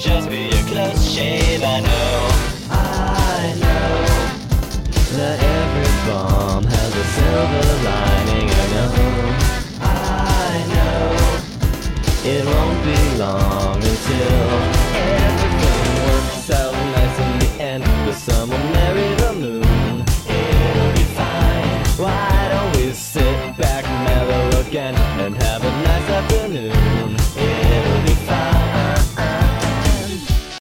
just be a close shave. I know that every bomb has a silver lining. I know it won't be long until